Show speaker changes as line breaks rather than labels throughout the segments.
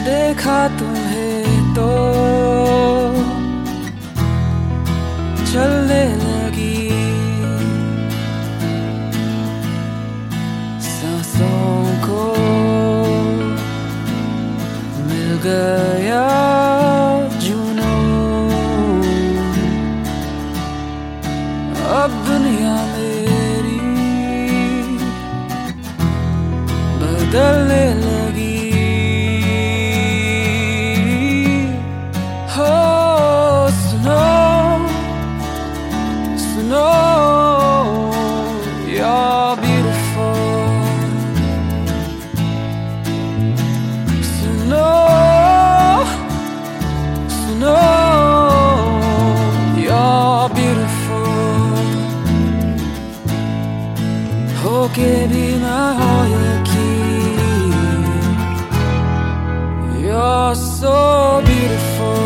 देखा तुम्हें तो चलने लगी सांसों को मिल गया जुनून। अब दुनिया मेरी बदलने लगी। You're beautiful. You're beautiful. होके भी ना हो यकीन, you're so beautiful.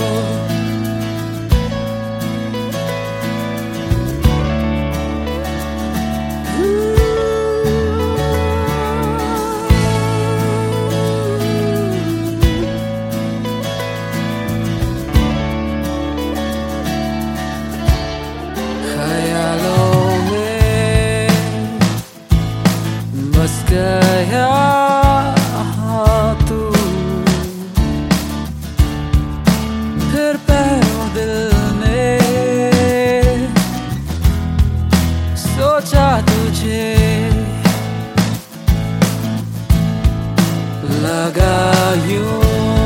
बस गया तू, फिर पैरों दिल ने सोचा तुझे, लगा यूं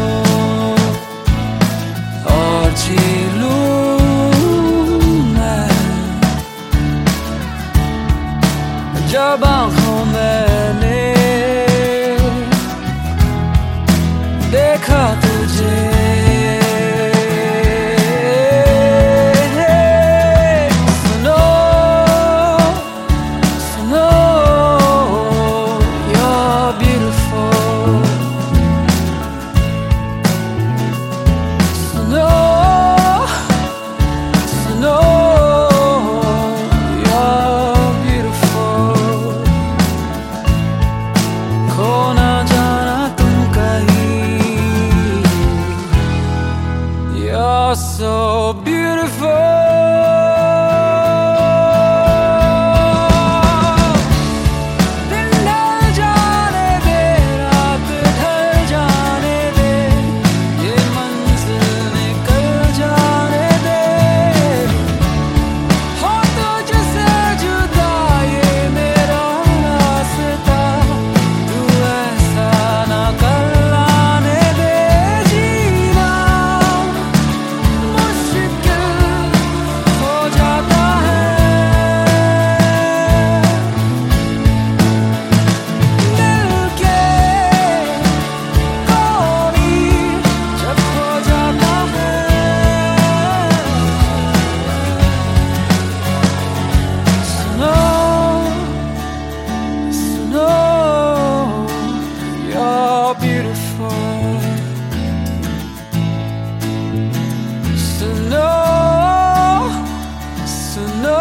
और जी लूं मैं जब आँखों मैंने देखा तुझे। सुनो सुनो you're beautiful. सुनो सुनो you're beautiful. खो ना जाना तुम कहीं, you're so beautiful. दिन ढल जाने दे, रात ढल जाने दे, ये मंजिल निकल जाने दे। हो तुझसे जुदा ये मेरा रास्ता, तू ऐसा ना कर लाने दे। जीना मुश्किल हो जाता है, दिल के कोई जब हो जाता है। सुनो सुनो you're beautiful. सुनो सुनो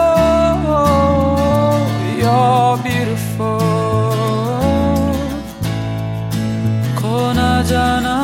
you're beautiful. खो ना जाना